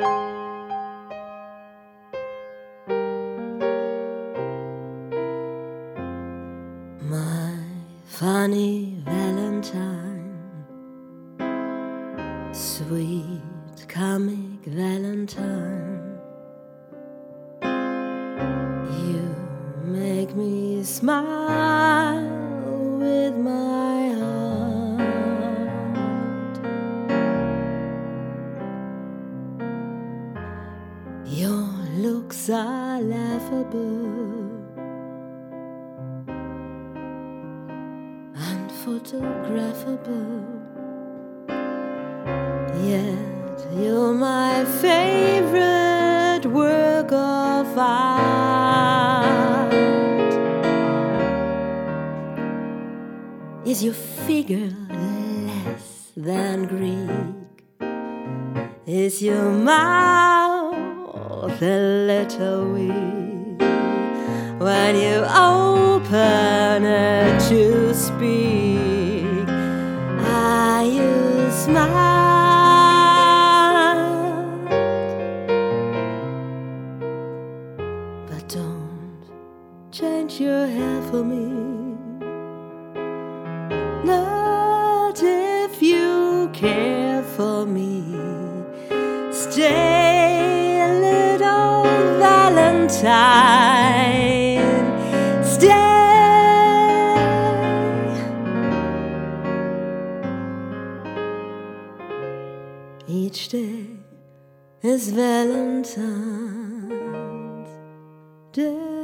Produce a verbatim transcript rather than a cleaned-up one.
My funny Valentine, sweet comic Valentine, you make me smile with my heart. Your looks are laughable, unphotographable, yet you're my favorite work of art. Is your figure less than Greek? Is your mouth a little weak when you open it to speak? Are you smart? But don't change your hair for me, not if you care for me. Stay, little Valentine, stay. Each day is Valentine's Day.